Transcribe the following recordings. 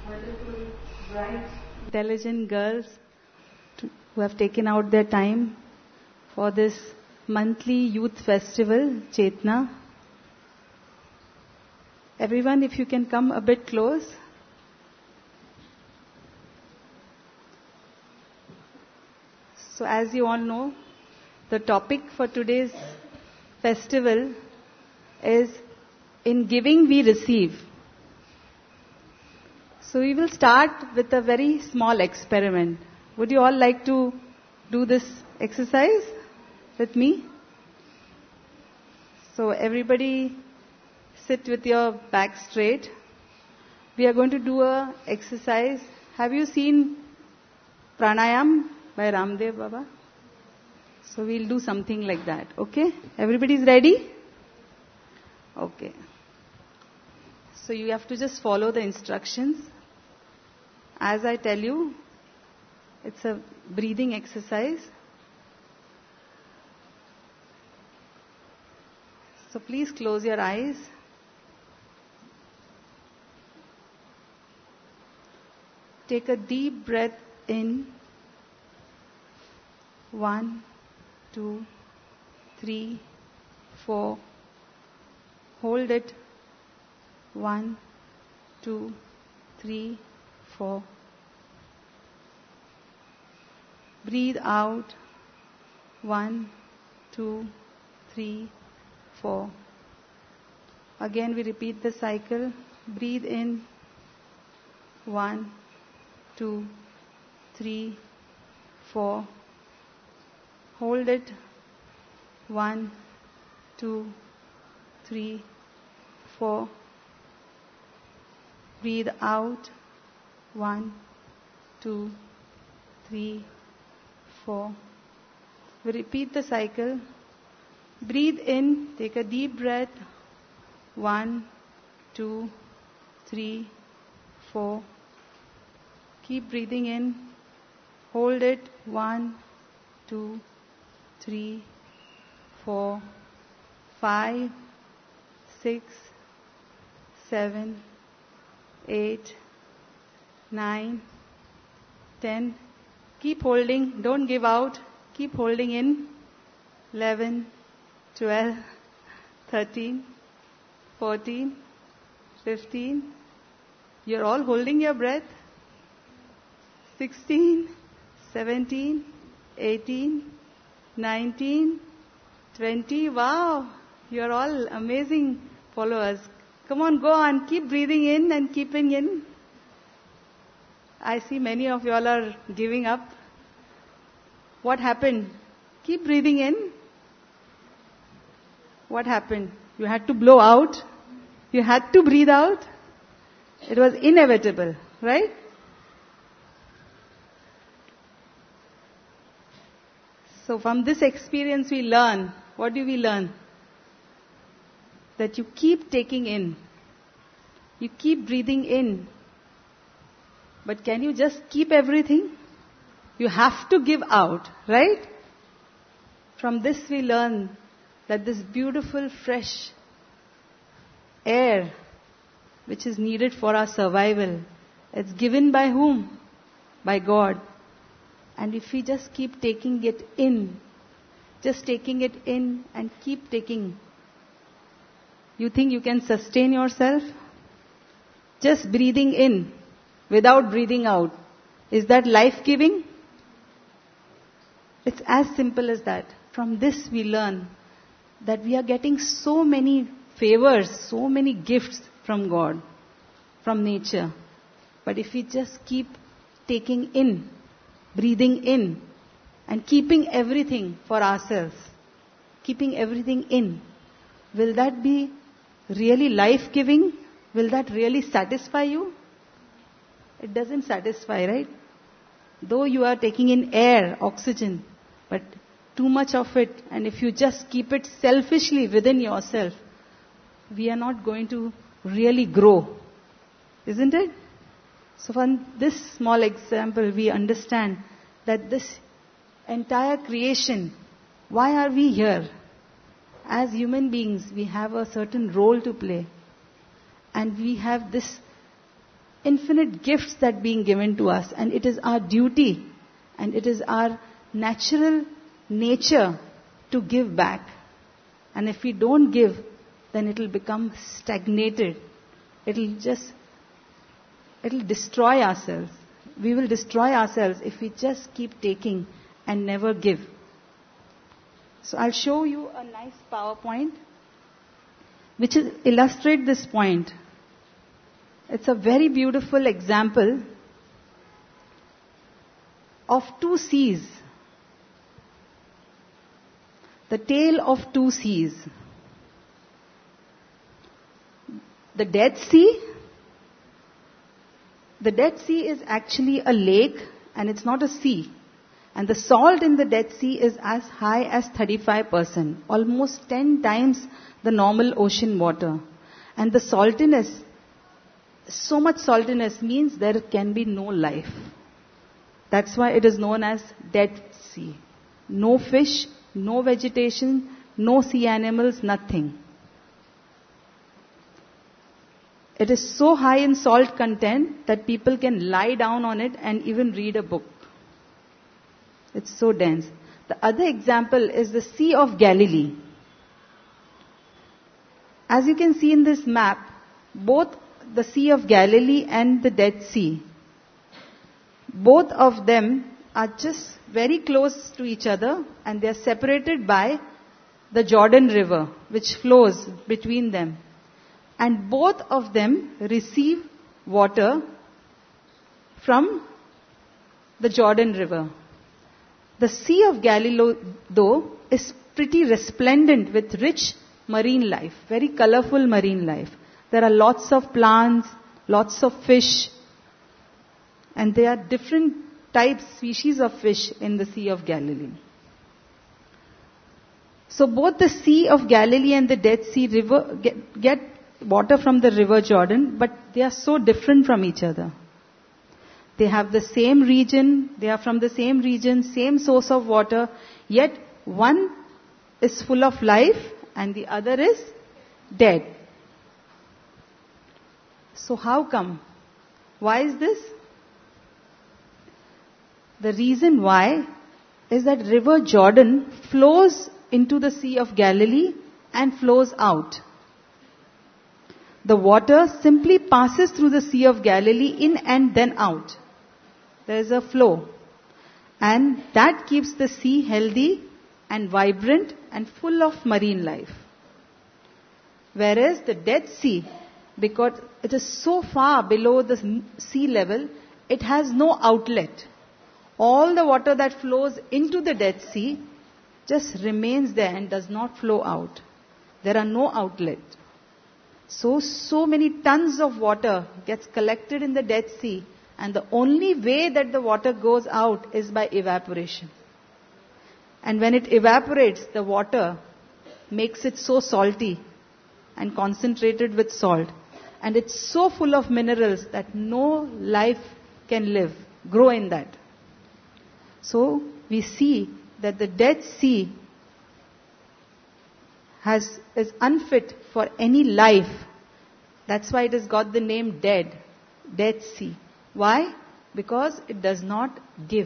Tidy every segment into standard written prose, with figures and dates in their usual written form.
wonderful, bright, intelligent girls who have taken out their time for this monthly youth festival, Chetna. Everyone, if you can come a bit close. So as you all know, the topic for today's festival is "In giving we receive." So we will start with a very small experiment. Would you all like to do this exercise with me? So everybody sit with your back straight. We are going to do a exercise. Have you seen pranayam by Ramdev Baba? So we'll do something like that. Okay? Everybody's ready? Okay. So you have to just follow the instructions. As I tell you, it's a breathing exercise. So please close your eyes. Take a deep breath in. 1, 2, 3, 4. Hold it. 1, 2, 3, 4. Breathe out. 1, 2, 3, 4. Again we repeat the cycle. Breathe in. 1, 2, 3, 4. Hold it. 1, 2, 3, 4. Breathe out. 1, 2, 3, 4. We repeat the cycle. Breathe in. Take a deep breath. 1, 2, 3, 4. Keep breathing in. Hold it. 1, 2, 3, 4, 5, 6, 7, 8, 9, 10. Keep holding. Don't give out. Keep holding in. 11, 12, 13, 14, 15. You're all holding your breath. 16, 17, 18, 19, 20. Wow, you're all amazing followers. Come on, go on. Keep breathing in and keeping in. I see many of you all are giving up. What happened? Keep breathing in. What happened? You had to blow out. You had to breathe out. It was inevitable, right? So from this experience we learn. What do we learn? That you keep taking in. You keep breathing in. But can you just keep everything? You have to give out, right? From this we learn that this beautiful fresh air which is needed for our survival, it's given by whom? By God. And if we just keep taking it in, just taking it in and keep taking, you think you can sustain yourself? Just breathing in without breathing out. Is that life-giving? It's as simple as that. From this we learn that we are getting so many favors, so many gifts from God, from nature. But if we just keep taking in, breathing in, and keeping everything for ourselves, keeping everything in, will that be really life-giving? Will that really satisfy you? It doesn't satisfy, right? Though you are taking in air, oxygen, but too much of it, and if you just keep it selfishly within yourself, we are not going to really grow. Isn't it? So from this small example, we understand that this entire creation, why are we here? As human beings, we have a certain role to play. And we have this infinite gifts that being given to us, and it is our duty and it is our natural nature to give back. And if we don't give, then it will become stagnated. It'll destroy ourselves. We will destroy ourselves if we just keep taking and never give. So I'll show you a nice PowerPoint which illustrates this point. It's a very beautiful example of two seas. The tale of two seas. The Dead Sea. The Dead Sea is actually a lake and it's not a sea. And the salt in the Dead Sea is as high as 35%, almost 10 times the normal ocean water. And the saltiness, so much saltiness means there can be no life. That's why it is known as Dead Sea. No fish, no vegetation, no sea animals, nothing. It is so high in salt content that people can lie down on it and even read a book. It's so dense. The other example is the Sea of Galilee. As you can see in this map, both the Sea of Galilee and the Dead Sea, both of them are just very close to each other, and they are separated by the Jordan River, which flows between them. And both of them receive water from the Jordan River. The Sea of Galilee, though, is pretty resplendent with rich marine life, very colorful marine life. There are lots of plants, lots of fish, and there are different types, species of fish in the Sea of Galilee. So both the Sea of Galilee and the Dead Sea River get water from the River Jordan, but they are so different from each other. They have the same region, they are from the same region, same source of water, yet one is full of life and the other is dead. So how come? Why is this? The reason why is that River Jordan flows into the Sea of Galilee and flows out. The water simply passes through the Sea of Galilee in and then out. There is a flow. And that keeps the sea healthy and vibrant and full of marine life. Whereas the Dead Sea, because it is so far below the sea level, it has no outlet. All the water that flows into the Dead Sea just remains there and does not flow out. There are no outlets. So many tons of water gets collected in the Dead Sea, and the only way that the water goes out is by evaporation. And when it evaporates, the water makes it so salty and concentrated with salt. And it's so full of minerals that no life can grow in that. So we see that the Dead Sea is unfit for any life. That's why it has got the name Dead Sea. Why? Because it does not give.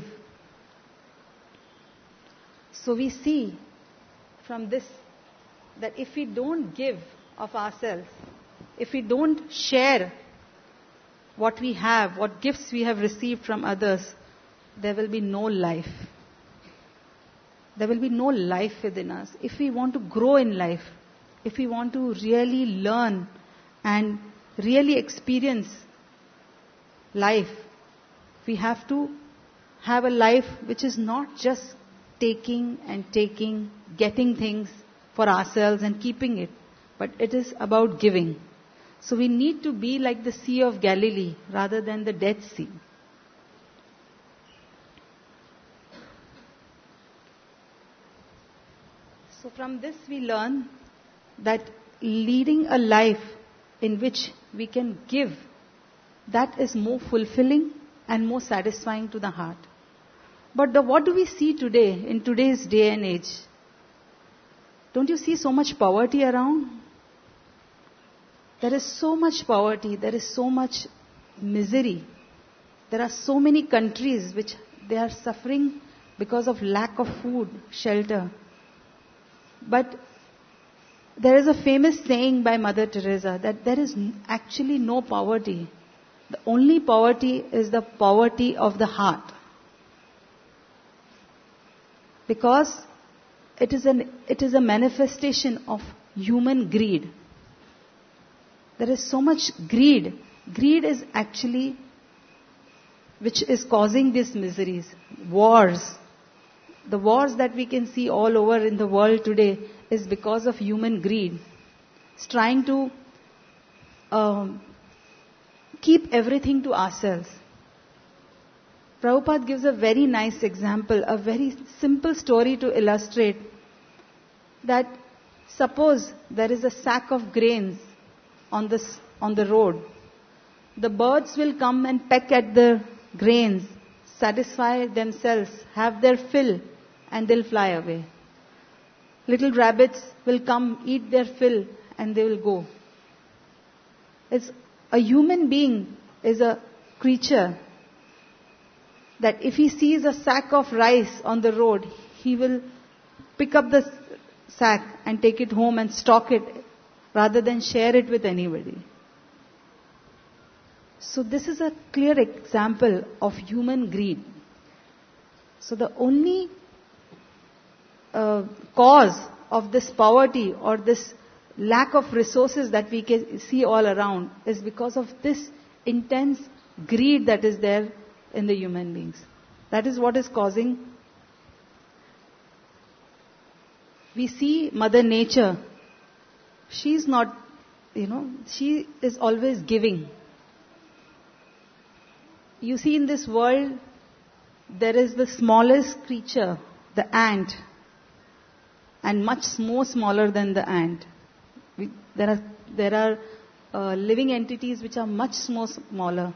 So we see from this that if we don't give of ourselves, if we don't share what we have, what gifts we have received from others, there will be no life. There will be no life within us. If we want to grow in life, if we want to really learn and really experience life, we have to have a life which is not just taking and taking, getting things for ourselves and keeping it, but it is about giving. So we need to be like the Sea of Galilee rather than the Dead Sea. So from this we learn that leading a life in which we can give, that is more fulfilling and more satisfying to the heart. But what do we see today, in today's day and age? Don't you see so much poverty around? There is so much poverty, there is so much misery. There are so many countries which they are suffering because of lack of food, shelter. But there is a famous saying by Mother Teresa that there is actually no poverty. The only poverty is the poverty of the heart. Because it is a manifestation of human greed. There is so much greed. Greed is actually which is causing these miseries. Wars. The wars that we can see all over in the world today is because of human greed. It's trying to keep everything to ourselves. Prabhupada gives a very nice example, a very simple story to illustrate that suppose there is a sack of grains on the road. The birds will come and peck at the grains, satisfy themselves, have their fill, and they'll fly away. Little rabbits will come, eat their fill, and they will go. It's a human being is a creature that if he sees a sack of rice on the road, he will pick up the sack and take it home and stock it rather than share it with anybody. So this is a clear example of human greed. So the only cause of this poverty or this lack of resources that we can see all around is because of this intense greed that is there in the human beings. That is what is causing. We see Mother Nature. She's not, she is always giving. You see in this world, there is the smallest creature, the ant, and much more smaller than the ant. There are living entities which are much more smaller.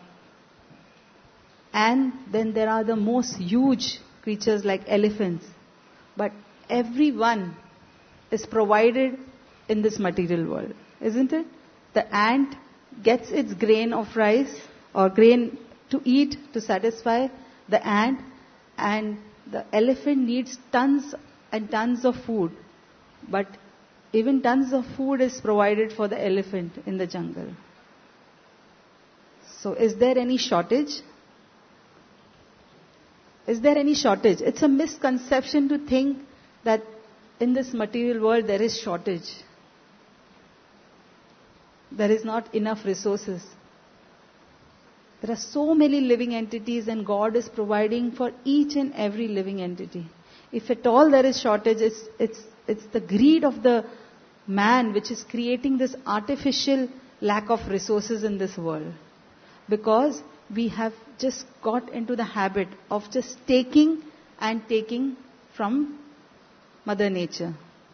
And then there are the most huge creatures like elephants. But everyone is provided in this material world, isn't it? The ant gets its grain of rice or grain to eat to satisfy the ant, and the elephant needs tons and tons of food. But even tons of food is provided for the elephant in the jungle. So is there any shortage? Is there any shortage? It's a misconception to think that in this material world there is shortage. There is not enough resources. There are so many living entities and God is providing for each and every living entity. If at all there is shortage, it's the greed of the man which is creating this artificial lack of resources in this world. Because we have just got into the habit of just taking and taking from Mother Nature.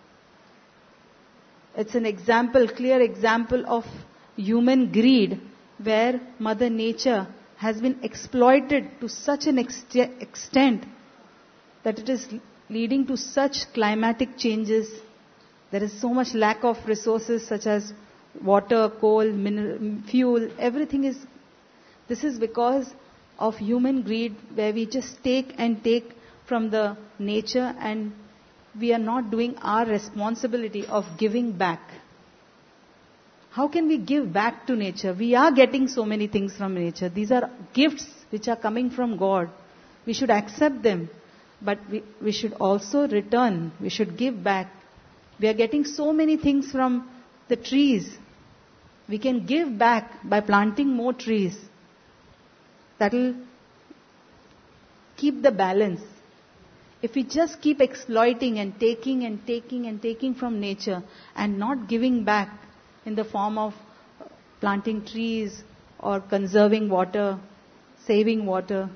It's an example, clear example of human greed where Mother Nature has been exploited to such an extent that it is leading to such climatic changes. There is so much lack of resources such as water, coal, fuel, everything is. This is because of human greed where we just take and take from the nature and we are not doing our responsibility of giving back. How can we give back to nature? We are getting so many things from nature. These are gifts which are coming from God. We should accept them. But we should also return. We should give back. We are getting so many things from the trees. We can give back by planting more trees. That will keep the balance. If we just keep exploiting and taking and taking and taking from nature and not giving back in the form of planting trees or conserving water, saving water,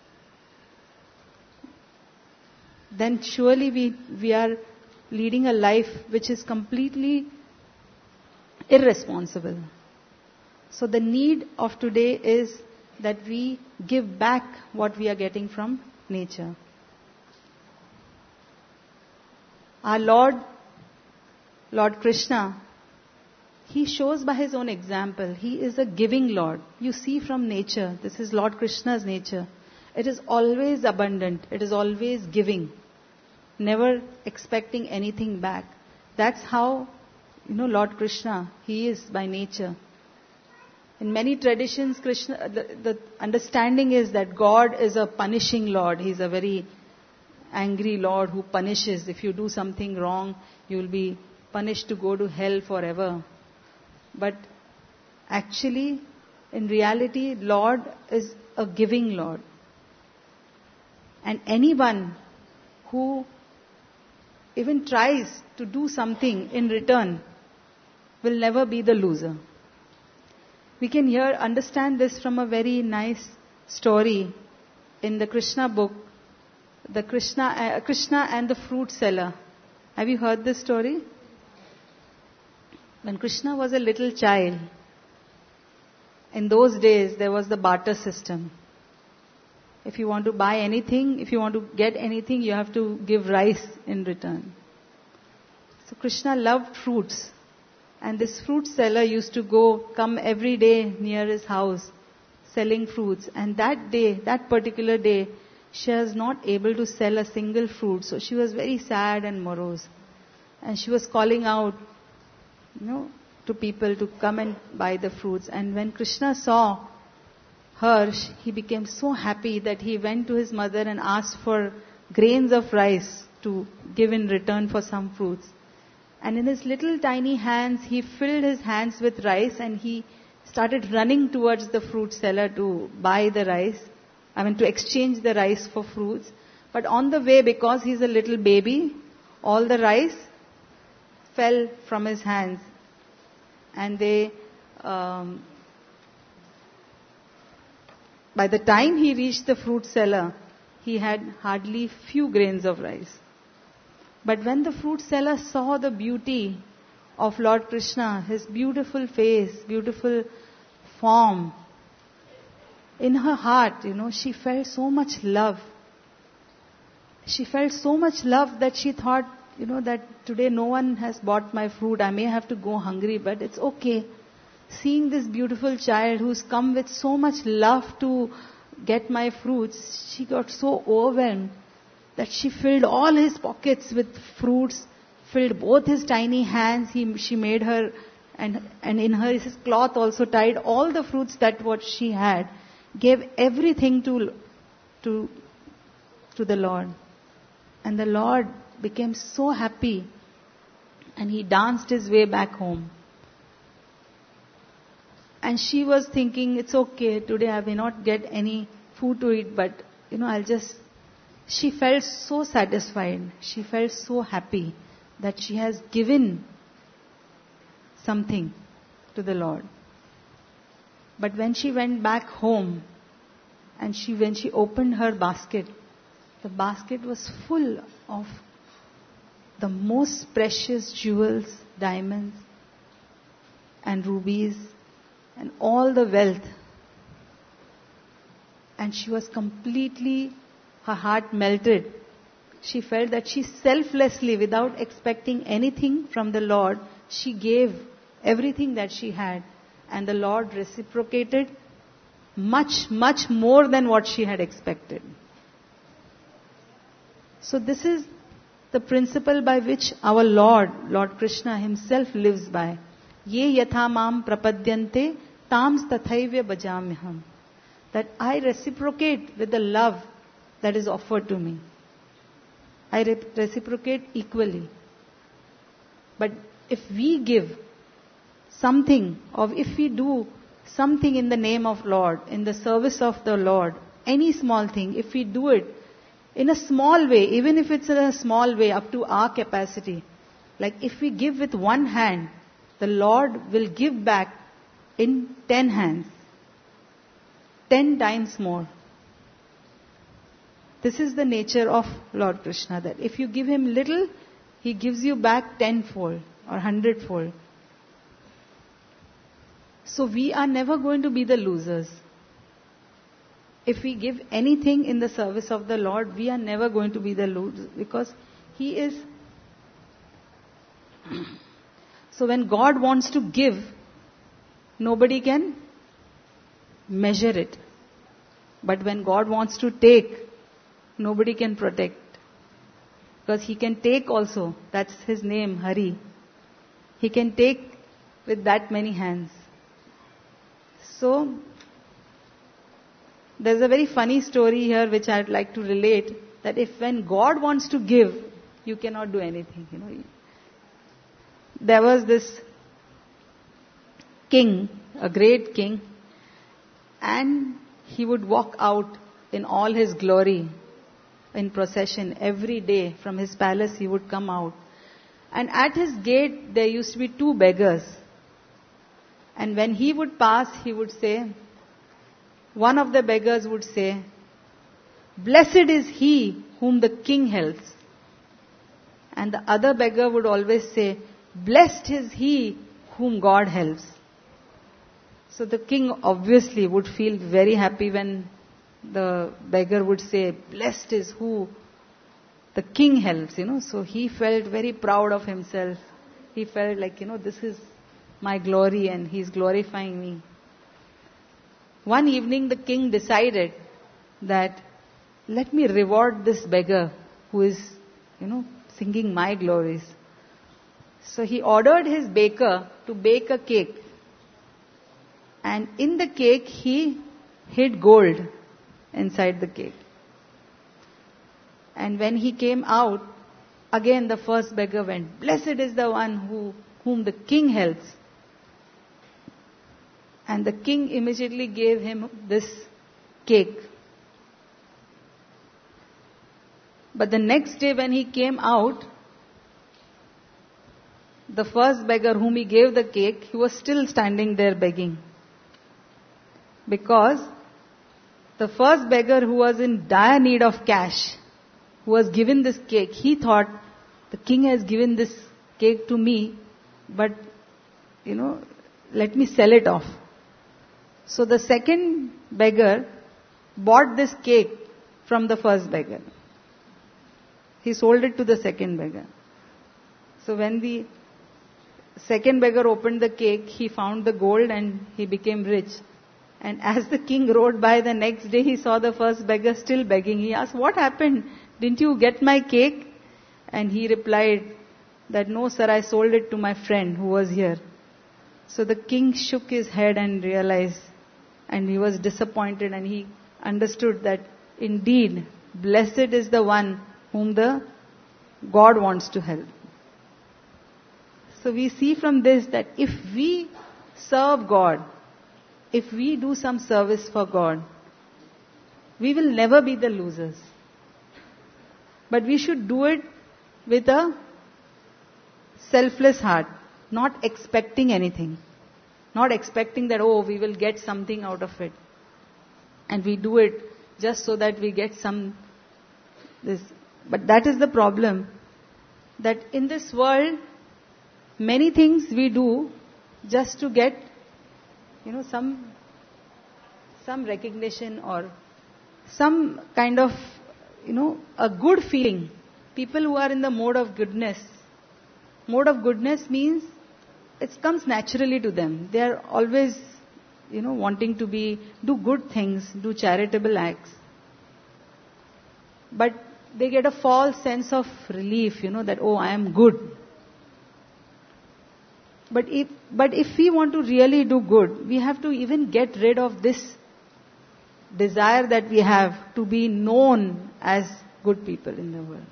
then surely we are leading a life which is completely irresponsible. So the need of today is that we give back what we are getting from nature. Our Lord Krishna, He shows by his own example. He is a giving Lord. You see from nature, this is Lord Krishna's nature. It is always abundant. It is always giving. Never expecting anything back. That's how, Lord Krishna, he is by nature. In many traditions, Krishna, the understanding is that God is a punishing Lord. He's a very angry Lord who punishes. If you do something wrong, you will be punished to go to hell forever. But actually, in reality, Lord is a giving Lord. And anyone who even tries to do something in return will never be the loser. We can understand this from a very nice story in the Krishna book, the Krishna and the fruit seller. Have you heard this story? When Krishna was a little child, in those days there was the barter system. If you want to buy anything, if you want to get anything, you have to give rice in return. So Krishna loved fruits. And this fruit seller used to come every day near his house selling fruits. And that particular day, she was not able to sell a single fruit. So she was very sad and morose. And she was calling out, to people to come and buy the fruits. And when Krishna saw her, he became so happy that he went to his mother and asked for grains of rice to give in return for some fruits. And in his little tiny hands, he filled his hands with rice and he started running towards the fruit seller to buy the rice. To exchange the rice for fruits. But on the way, because he's a little baby, all the rice fell from his hands. And by the time he reached the fruit seller, he had hardly few grains of rice. But when the fruit seller saw the beauty of Lord Krishna, his beautiful face, beautiful form, in her heart, she felt so much love. She felt so much love that she thought, that today no one has bought my fruit. I may have to go hungry, but it's okay. Seeing this beautiful child who's come with so much love to get my fruits, she got so overwhelmed that she filled all his pockets with fruits, filled both his tiny hands. She made her, and in his cloth also tied all the fruits that what she had, gave everything to the Lord. And the Lord became so happy and he danced his way back home. And she was thinking, it's okay, today I may not get any food to eat, but she felt so satisfied. She felt so happy that she has given something to the Lord. But when she went back home and when she opened her basket, the basket was full of the most precious jewels, diamonds and rubies and all the wealth. And she was her heart melted. She felt that she selflessly, without expecting anything from the Lord, she gave everything that she had. And the Lord reciprocated much, much more than what she had expected. So this is the principle by which our Lord Krishna himself lives by. Ye yatha mam prapadyante tams tathaivya bhajamyaham. That I reciprocate with the love that is offered to me. I reciprocate equally. But if we give something, or if we do something in the name of Lord, in the service of the Lord, any small thing, if we do it in a small way, even if it's in a small way up to our capacity, like if we give with one hand, the Lord will give back in 10 hands, 10 times more. This is the nature of Lord Krishna, that if you give him little, he gives you back 10-fold or 100-fold. So we are never going to be the losers. If we give anything in the service of the Lord, we are never going to be the losers, because he is. So when God wants to give, nobody can measure it. But when God wants to take, nobody can protect. Because He can take also. That's His name, Hari. He can take with that many hands. So, there's a very funny story here which I'd like to relate. That if when God wants to give, you cannot do anything. There was this king, a great king, and he would walk out in all his glory in procession every day. From his palace he would come out. And at his gate there used to be 2 beggars. And when he would pass, he would say, one of the beggars would say, "Blessed is he whom the king helps." And the other beggar would always say, "Blessed is he whom God helps." So the king obviously would feel very happy when the beggar would say, "Blessed is who the king helps," So he felt very proud of himself. He felt like, this is my glory and he's glorifying me. One evening the king decided that, let me reward this beggar who is, singing my glories. So he ordered his baker to bake a cake. And in the cake he hid gold inside the cake. And when he came out, again the first beggar went, "Blessed is the one whom the king helps." And the king immediately gave him this cake. But the next day when he came out, the first beggar whom he gave the cake, he was still standing there begging. Because the first beggar who was in dire need of cash, who was given this cake, he thought, the king has given this cake to me, but, let me sell it off. So the second beggar bought this cake from the first beggar. He sold it to the second beggar. So when the second beggar opened the cake, he found the gold and he became rich. And as the king rode by the next day, he saw the first beggar still begging. He asked, "What happened? Didn't you get my cake?" And he replied that, "No, sir, I sold it to my friend who was here." So the king shook his head and realized, and he was disappointed, and he understood that indeed, blessed is the one whom the God wants to help. So we see from this that if we serve God, if we do some service for God, we will never be the losers. But we should do it with a selfless heart, not expecting anything. Not expecting that, we will get something out of it. And we do it just so that we get this. But that is the problem. That in this world, many things we do just to get, some recognition or some kind of, a good feeling. People who are in the mode of goodness means it comes naturally to them. They are always, wanting to do good things, do charitable acts. But they get a false sense of relief, that, I am good. But if we want to really do good, we have to even get rid of this desire that we have to be known as good people in the world.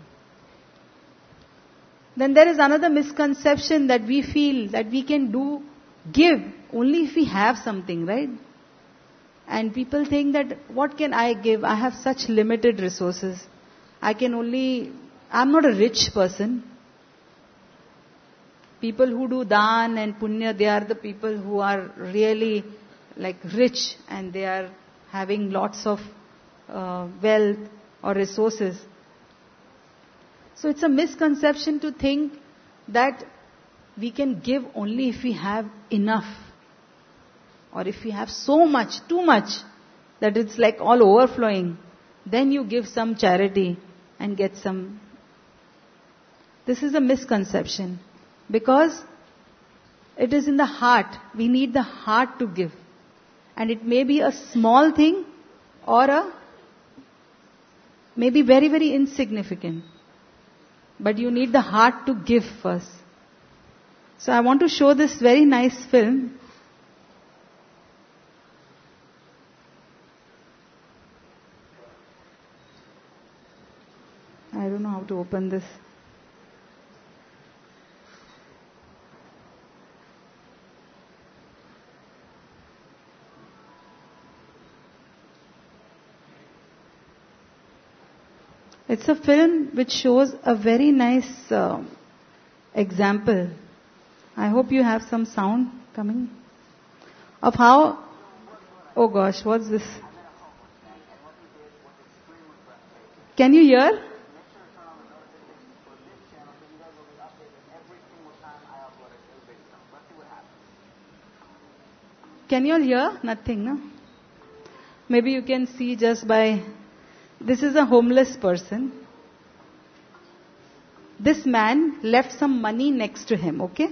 Then there is another misconception that we feel that we can give only if we have something, right? And people think that, what can I give? I have such limited resources. I'm not a rich person. People who do daan and punya, they are the people who are really rich and they are having lots of wealth or resources. So it's a misconception to think that we can give only if we have enough. Or if we have so much, too much, that it's all overflowing. Then you give some charity and get some. This is a misconception. Because It is in the heart. We need the heart to give. And it may be a small thing or maybe very, very insignificant. But you need the heart to give first. So I want to show this very nice film. I don't know how to open this. It's a film which shows a very nice example. I hope you have some sound coming of how, oh gosh, what's this? Can you hear? Can you all hear? Nothing, no? Maybe you can see just by... This is a homeless person. This man left some money next to him, okay?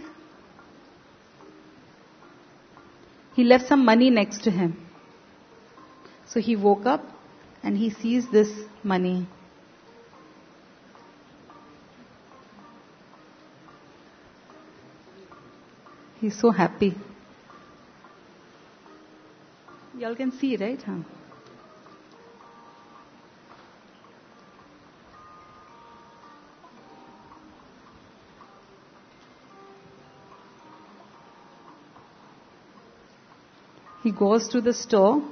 He left some money next to him. So he woke up and he sees this money. He's so happy. Y'all can see, right? Huh? He goes to the store.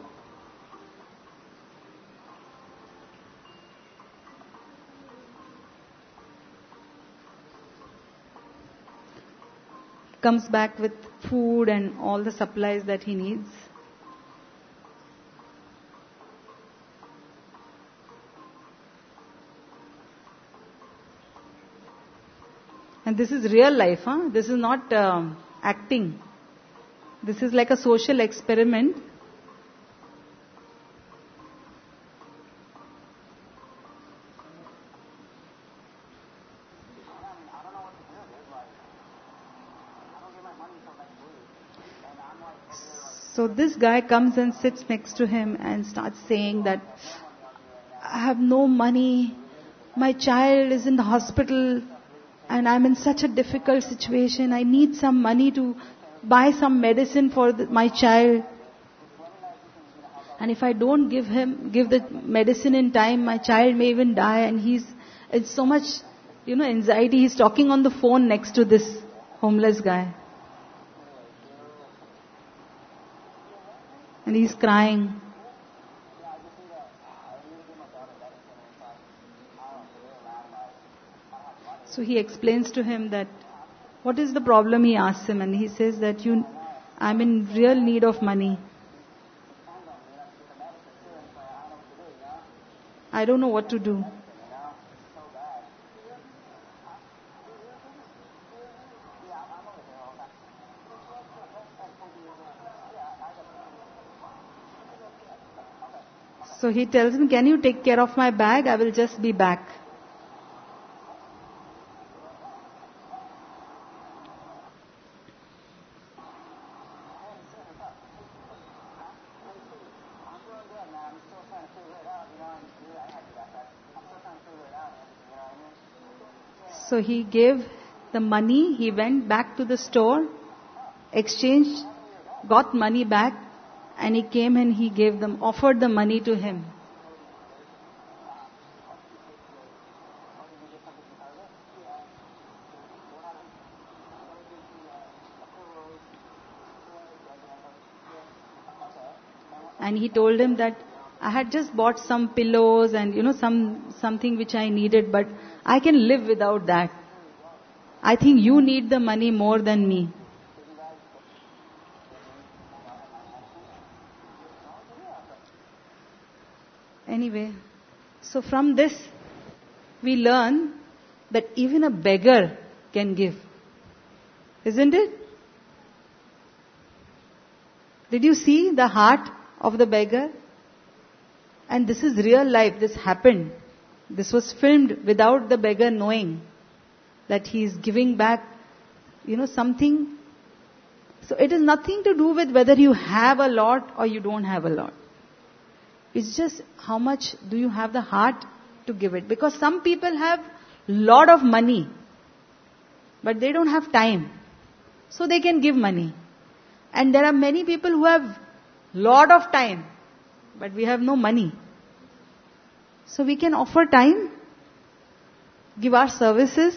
Comes back with food and all the supplies that he needs. And this is real life, huh? This is not acting. This is like a social experiment. So this guy comes and sits next to him and starts saying that, I have no money, my child is in the hospital and I'm in such a difficult situation, I need some money to buy some medicine for my child. And if I don't give the medicine in time, my child may even die. And it's so much, anxiety. He's talking on the phone next to this homeless guy. And he's crying. So he explains to him that, what is the problem, he asks him, and he says that I'm in real need of money. I don't know what to do. So he tells me, can you take care of my bag? I will just be back. So he gave the money, he went back to the store, exchanged, got money back, and he came and he offered the money to him. And he told him that I had just bought some pillows and something which I needed, but I can live without that. I think you need the money more than me. Anyway, so from this we learn that even a beggar can give. Isn't it? Did you see the heart of the beggar? And this is real life. This happened. This was filmed without the beggar knowing that he is giving back, something So it is nothing to do with whether you have a lot or you don't have a lot. It's just how much do you have the heart to give it. Because some people have lot of money, but they don't have time. So they can give money. And there are many people who have lot of time, but we have no money. So we can offer time, give our services.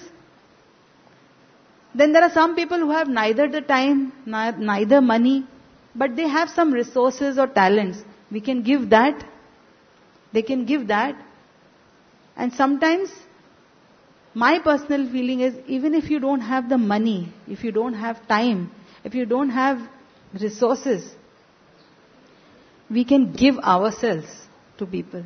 Then there are some people who have neither the time, neither money, but they have some resources or talents. We can give that. They can give that. And sometimes, my personal feeling is, even if you don't have the money, if you don't have time, if you don't have resources, we can give ourselves to people.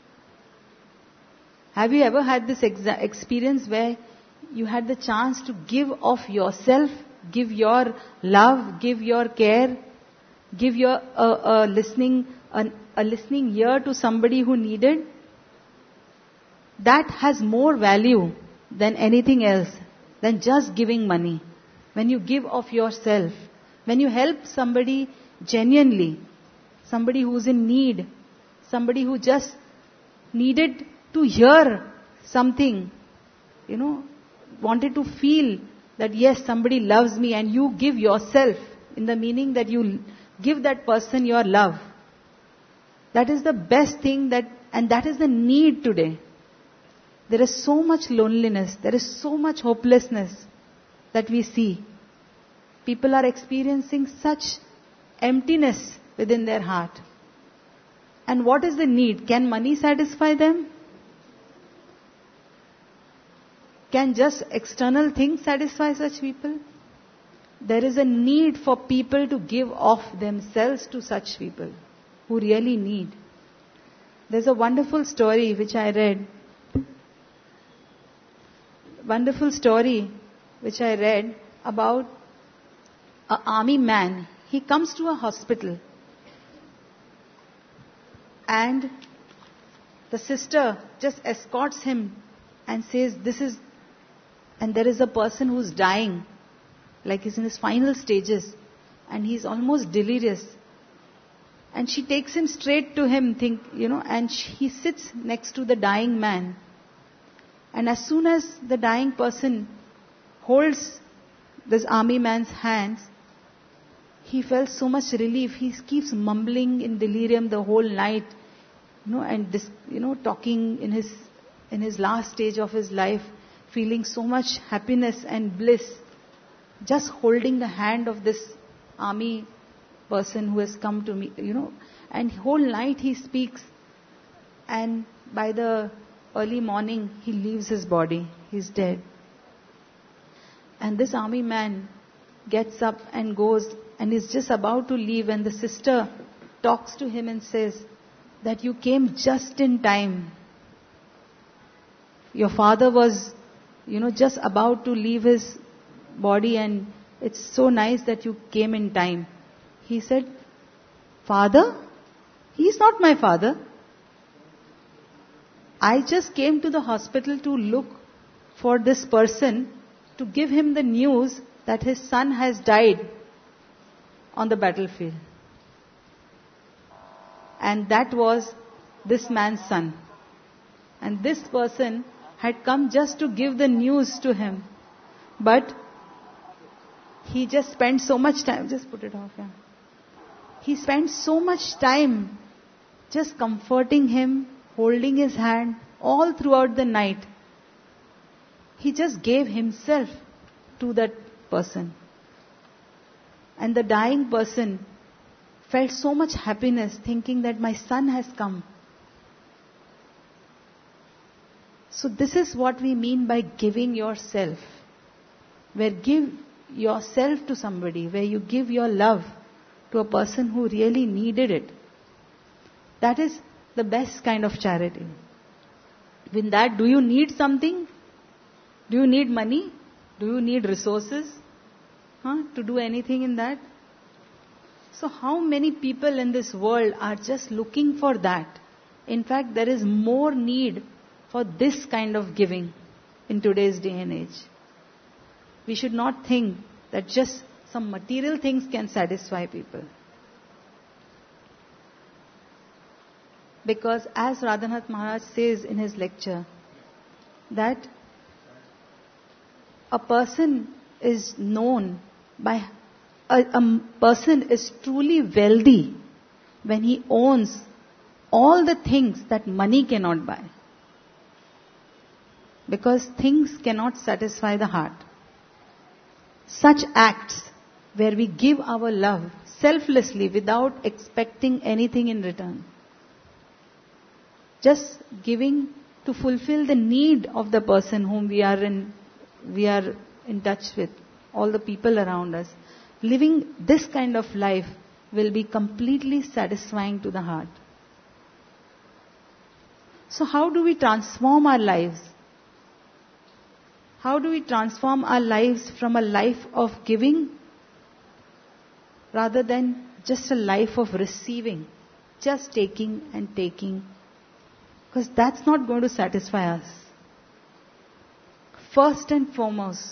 Have you ever had this experience where you had the chance to give of yourself, give your love, give your care, give your a listening ear to somebody who needed? That has more value than anything else, than just giving money. When you give of yourself, when you help somebody genuinely, somebody who's in need, somebody who just needed to hear something, wanted to feel that yes, somebody loves me, and you give yourself, in the meaning that you give that person your love. That is the best thing and that is the need today. There is so much loneliness, there is so much hopelessness that we see. People are experiencing such emptiness within their heart. And what is the need? Can money satisfy them? Can just external things satisfy such people? There is a need for people to give of themselves to such people who really need. There's a wonderful story which I read. About an army man. He comes to a hospital, and the sister just escorts him and says, and there is a person who's dying, like he's in his final stages, and he's almost delirious. And she takes him straight to him, and he sits next to the dying man. And as soon as the dying person holds this army man's hands, he felt so much relief. He keeps mumbling in delirium the whole night, and talking in his last stage of his life, feeling so much happiness and bliss, just holding the hand of this army person who has come to me, and whole night he speaks, and by the early morning he leaves his body. He's dead. And this army man gets up and goes and is just about to leave, and the sister talks to him and says that you came just in time. Your father was, just about to leave his body, and it's so nice that you came in time. He said, Father? He's not my father. I just came to the hospital to look for this person, to give him the news that his son has died on the battlefield. And that was this man's son. And this person had come just to give the news to him. But he just spent so much time, just put it off, yeah. He spent so much time just comforting him, holding his hand all throughout the night. He just gave himself to that person. And the dying person felt so much happiness thinking that my son has come. So this is what we mean by giving yourself. Where give yourself to somebody, where you give your love to a person who really needed it. That is the best kind of charity. In that, do you need something? Do you need money? Do you need resources? To do anything in that? So how many people in this world are just looking for that? In fact, there is more need for this kind of giving in today's day and age. We should not think that just some material things can satisfy people. Because as Radhanath Maharaj says in his lecture, that a person is known by, a person is truly wealthy when he owns all the things that money cannot buy. Because things cannot satisfy the heart. Such acts where we give our love selflessly without expecting anything in return. Just giving to fulfill the need of the person whom we are in touch with, all the people around us. Living this kind of life will be completely satisfying to the heart. So how do we transform our lives? How do we transform our lives from a life of giving rather than just a life of receiving, just taking and taking? Because that's not going to satisfy us. First and foremost,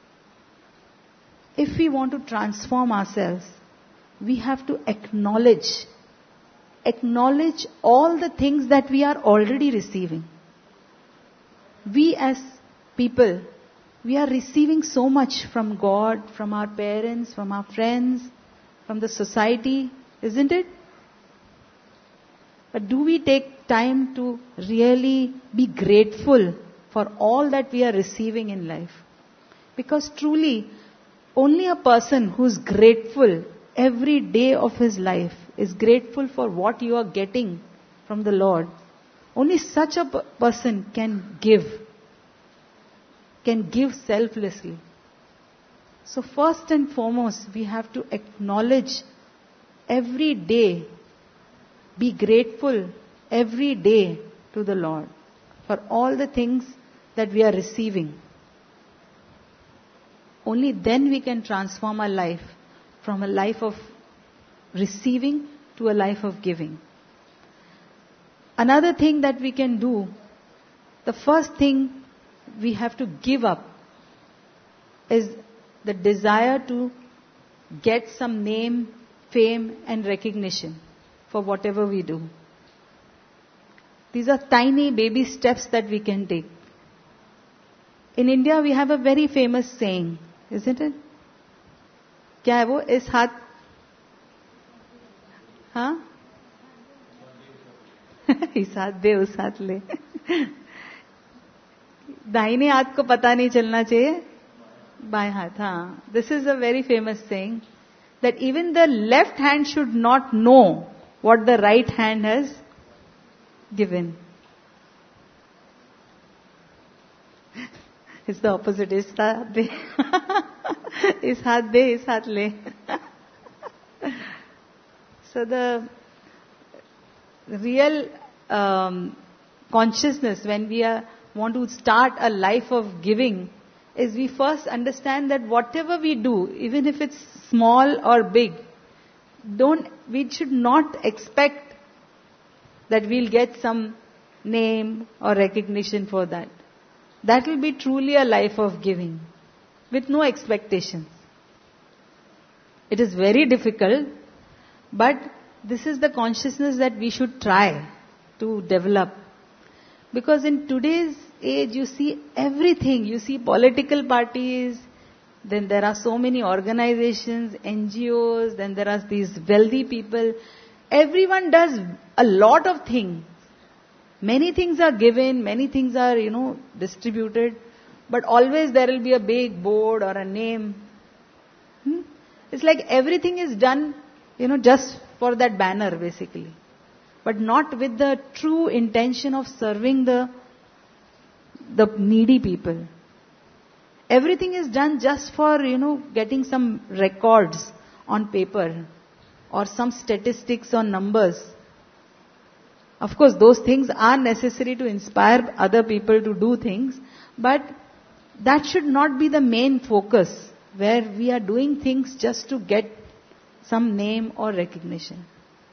if we want to transform ourselves, we have to acknowledge all the things that we are already receiving. We as people, we are receiving so much from God, from our parents, from our friends, from the society, isn't it? But do we take time to really be grateful for all that we are receiving in life? Because truly, only a person who's grateful every day of his life is grateful for what you are getting from the Lord. Only such a person can give selflessly. So first and foremost, we have to acknowledge every day, be grateful every day to the Lord for all the things that we are receiving. Only then we can transform our life from a life of receiving to a life of giving. Another thing that we can do, the first thing we have to give up is the desire to get some name, fame and recognition for whatever we do. These are tiny baby steps that we can take. In India we have a very famous saying, isn't it? क्या है वो? इस हाथ, हाँ? इस हाथ दे उस हाथ ले. दाहिने हाथ को पता नहीं चलना चाहिए, बाएं हाथ. हाँ. This is a very famous saying that even the left hand should not know what the right hand has given. It's the opposite. इस हाथ दे, इस हाथ दे, इस हाथ ले. So the real consciousness when we want to start a life of giving is we first understand that whatever we do, even if it's small or big, we should not expect that we'll get some name or recognition for that. That will be truly a life of giving with no expectations. It is very difficult, but this is the consciousness that we should try to develop. Because in today's age, you see everything. You see political parties, then there are so many organizations, NGOs, then there are these wealthy people. Everyone does a lot of things. Many things are given, many things are, distributed, but always there will be a big board or a name. It's like everything is done, just for that banner basically. But not with the true intention of serving the needy people. Everything is done just for, getting some records on paper or some statistics or numbers. Of course, those things are necessary to inspire other people to do things, but that should not be the main focus, where we are doing things just to get some name or recognition.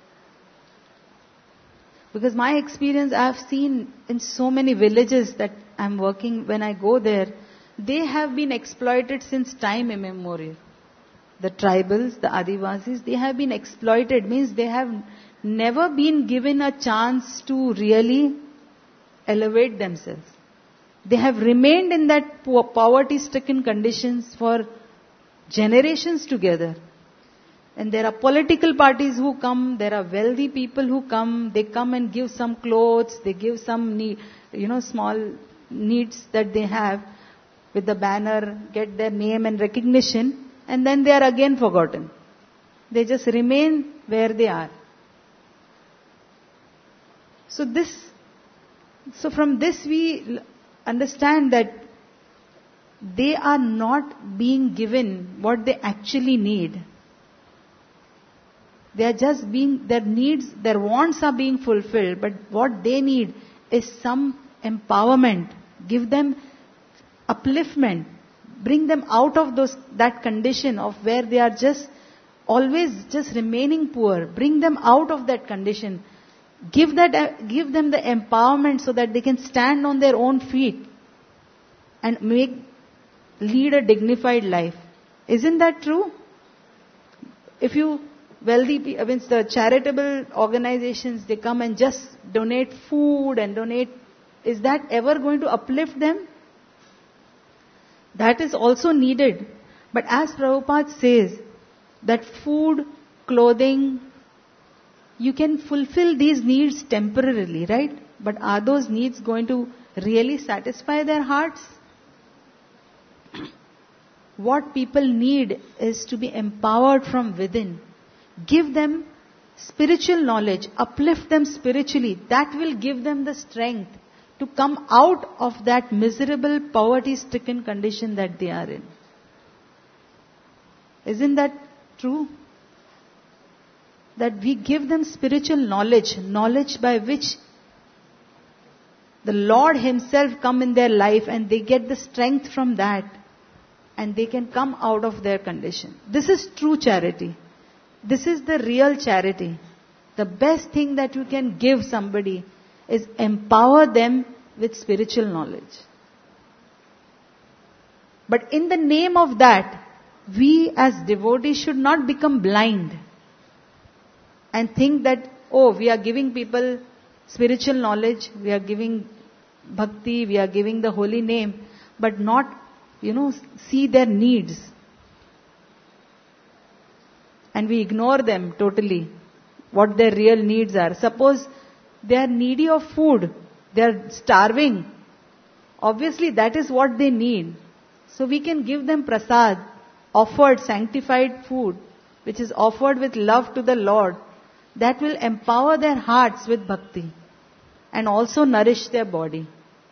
Because my experience, I have seen in so many villages that I'm working, when I go there, they have been exploited since time immemorial. the tribals, the Adivasis, they have been exploited, means they have never been given a chance to really elevate themselves. They have remained in that poverty-stricken conditions for generations together. And there are political parties who come, there are wealthy people who come, they come and give some clothes, they give some small needs that they have with the banner, get their name and recognition, and then they are again forgotten. They just remain where they are. So from this we understand that they are not being given what they actually need. They are just their needs, their wants are being fulfilled, but what they need is some empowerment. Give them upliftment. Bring them out of that condition of where they are just always just remaining poor. Bring them out of that condition. Give them the empowerment so that they can stand on their own feet and lead a dignified life. Isn't that true? If the charitable organizations, they come and just donate food and is that ever going to uplift them? That is also needed. But as Prabhupada says, that food, clothing, you can fulfill these needs temporarily, right? But are those needs going to really satisfy their hearts? What people need is to be empowered from within. Give them spiritual knowledge, uplift them spiritually. That will give them the strength to come out of that miserable, poverty-stricken condition that they are in. Isn't that true? That we give them spiritual knowledge by which the Lord Himself come in their life and they get the strength from that and they can come out of their condition. This is true charity. This is the real charity. The best thing that you can give somebody is empower them with spiritual knowledge. But in the name of that, we as devotees should not become blind and think that, we are giving people spiritual knowledge, we are giving bhakti, we are giving the holy name, but not, see their needs. And we ignore them totally, what their real needs are. Suppose they are needy of food, they are starving. Obviously that is what they need. So we can give them prasad, offered, sanctified food, which is offered with love to the Lord. That will empower their hearts with bhakti and also nourish their body.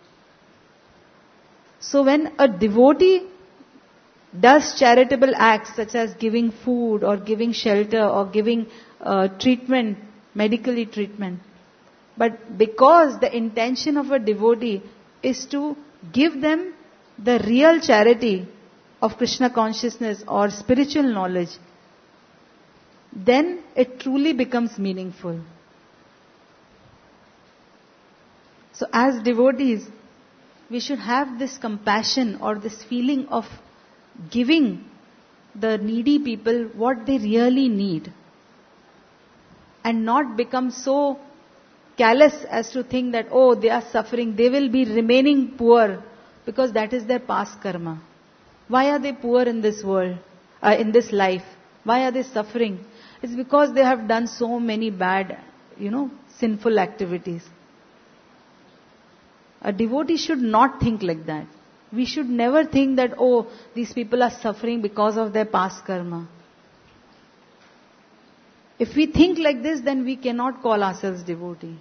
So when a devotee does charitable acts such as giving food or giving shelter or giving treatment, medically treatment, but because the intention of a devotee is to give them the real charity of Krishna consciousness or spiritual knowledge, then it truly becomes meaningful. So as devotees, we should have this compassion or this feeling of giving the needy people what they really need. And not become so callous as to think that, they are suffering, they will be remaining poor because that is their past karma. Why are they poor in this world, in this life? Why are they suffering? It's because they have done so many bad, sinful activities. A devotee should not think like that. We should never think that, these people are suffering because of their past karma. If we think like this, then we cannot call ourselves devotee.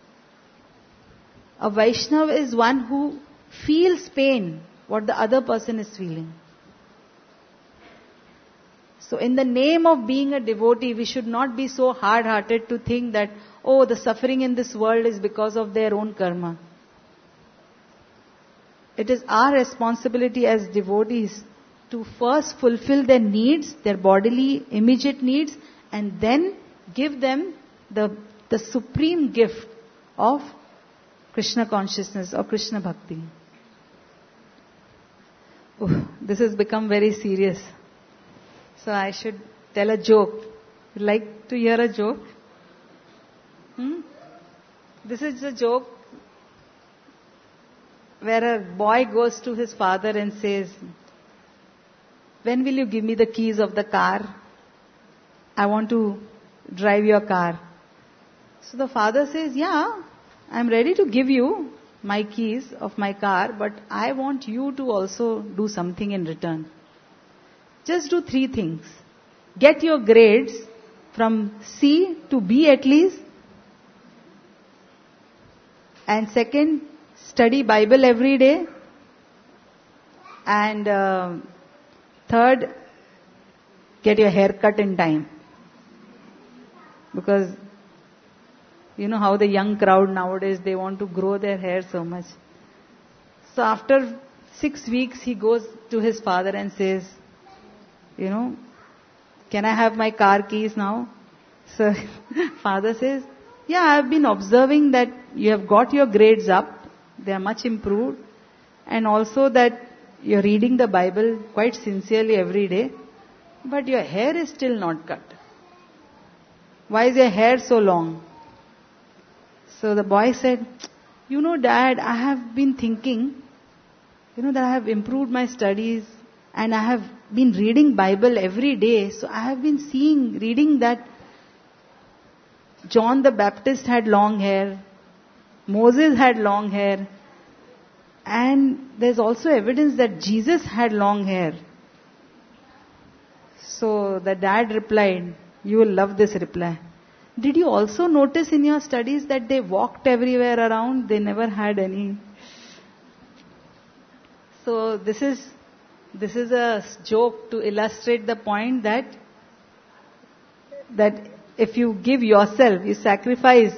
A Vaishnava is one who feels pain, what the other person is feeling. So in the name of being a devotee, we should not be so hard-hearted to think that, the suffering in this world is because of their own karma. It is our responsibility as devotees to first fulfill their needs, their bodily, immediate needs, and then give them the supreme gift of Krishna consciousness or Krishna bhakti. This has become very serious. So I should tell a joke. You'd like to hear a joke? This is a joke where a boy goes to his father and says, "When will you give me the keys of the car? I want to drive your car." So the father says, "Yeah, I'm ready to give you my keys of my car, but I want you to also do something in return. Just do 3 things. Get your grades from C to B at least. And second, study Bible every day. And third, get your hair cut in time." Because you know how the young crowd nowadays, they want to grow their hair so much. So after 6 weeks, he goes to his father and says, "Can I have my car keys now?" So father says, "Yeah, I've been observing that you have got your grades up. They are much improved. And also that you're reading the Bible quite sincerely every day. But your hair is still not cut. Why is your hair so long?" So the boy said, "Dad, I have been thinking, that I have improved my studies and I have been reading Bible every day. So I have been reading that John the Baptist had long hair, Moses had long hair, and there's also evidence that Jesus had long hair." So the dad replied, you will love this reply, "Did you also notice in your studies that they walked everywhere around? They never had any." So this is a joke to illustrate the point that if you give yourself, you sacrifice,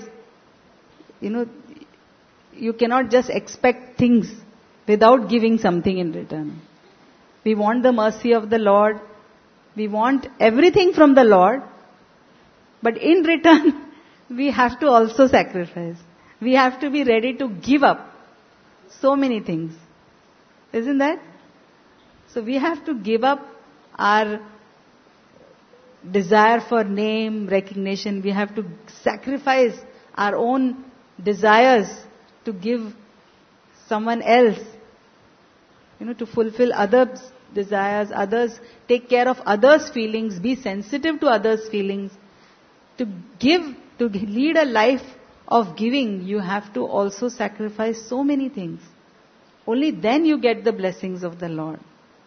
you cannot just expect things without giving something in return. We want the mercy of the Lord. We want everything from the Lord. But in return, we have to also sacrifice. We have to be ready to give up so many things. Isn't that? So we have to give up our desire for name, recognition. We have to sacrifice our own desires to give someone else, to fulfill others' desires, take care of others' feelings, be sensitive to others' feelings. To lead a life of giving, you have to also sacrifice so many things. Only then you get the blessings of the Lord.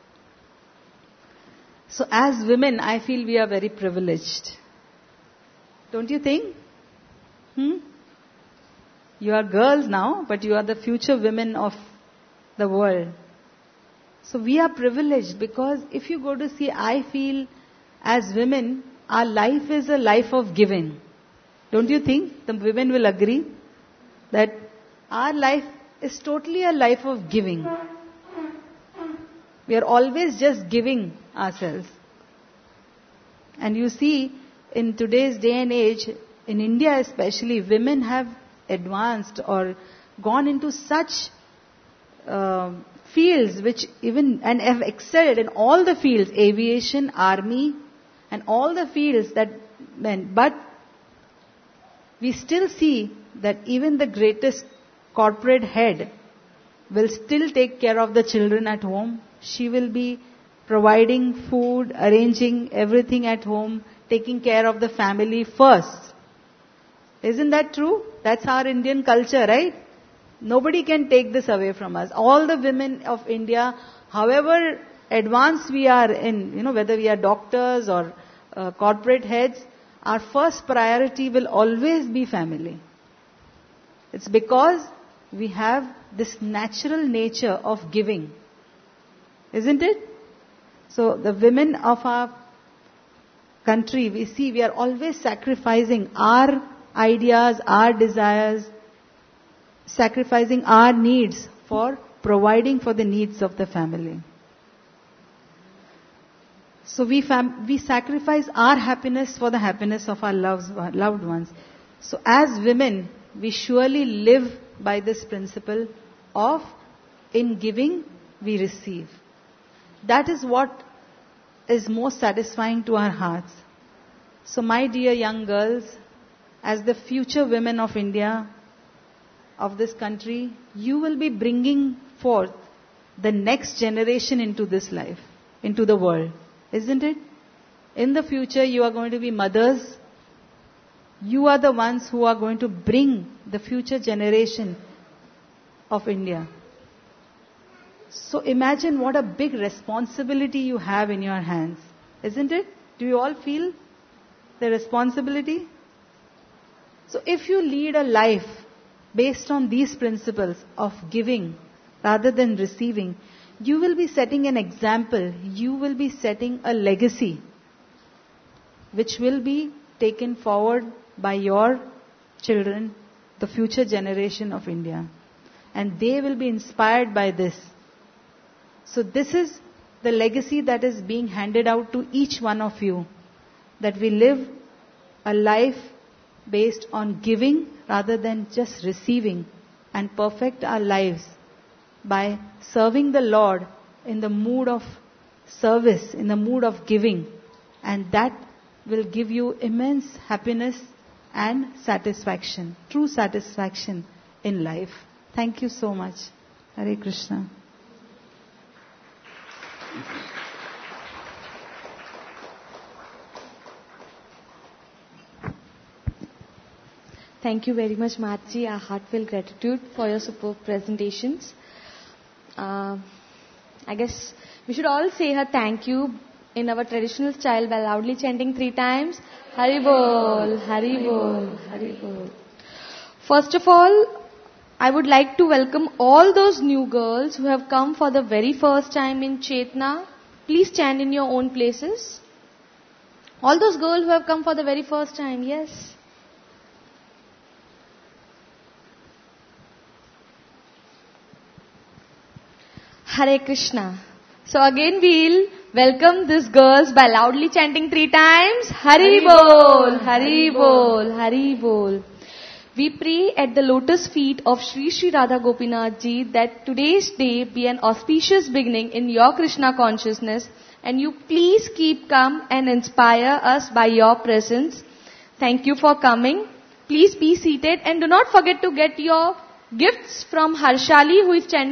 So as women, I feel we are very privileged. Don't you think? You are girls now, but you are the future women of the world. So we are privileged because if you go to see, I feel as women, our life is a life of giving. Don't you think? The women will agree that our life is totally a life of giving. We are always just giving ourselves. And you see, in today's day and age, in India especially, women have advanced or gone into such fields and have excelled in all the fields, aviation, army, and all the fields that men. But we still see that even the greatest corporate head will still take care of the children at home. She will be providing food, arranging everything at home, taking care of the family first. Isn't that true? That's our Indian culture, right? Nobody can take this away from us. All the women of India, however advanced we are in, whether we are doctors or corporate heads, our first priority will always be family. It's because we have this natural nature of giving. Isn't it? So the women of our country, we see we are always sacrificing our ideas, our desires, sacrificing our needs for providing for the needs of the family. So we sacrifice our happiness for the happiness of our loved ones. So as women, we surely live by this principle of in giving, we receive. That is what is most satisfying to our hearts. So my dear young girls, as the future women of India, of this country, you will be bringing forth the next generation into this life, into the world. Isn't it? In the future, you are going to be mothers. You are the ones who are going to bring the future generation of India. So imagine what a big responsibility you have in your hands. Isn't it? Do you all feel the responsibility? So if you lead a life based on these principles of giving rather than receiving, you will be setting an example. You will be setting a legacy which will be taken forward by your children, the future generation of India. And they will be inspired by this. So this is the legacy that is being handed out to each one of you. That we live a life based on giving rather than just receiving, and perfect our lives by serving the Lord in the mood of service, in the mood of giving. And that will give you immense happiness and satisfaction, true satisfaction in life. Thank you so much. Hare Krishna. Thank you very much, Matji. Our heartfelt gratitude for your superb presentations. I guess we should all say her thank you in our traditional style by loudly chanting 3 times. Hari Bol, Hari Bol, Hari Bol. First of all, I would like to welcome all those new girls who have come for the very first time in Chetna. Please stand in your own places. All those girls who have come for the very first time, yes. Hare Krishna. So again we'll welcome these girls by loudly chanting 3 times. Hari Bol, Hari Bol, Hari Bol. We pray at the lotus feet of Sri Sri Radha Gopinath Ji that today's day be an auspicious beginning in your Krishna consciousness, and you please keep calm and inspire us by your presence. Thank you for coming. Please be seated and do not forget to get your gifts from Harshali, who is chanting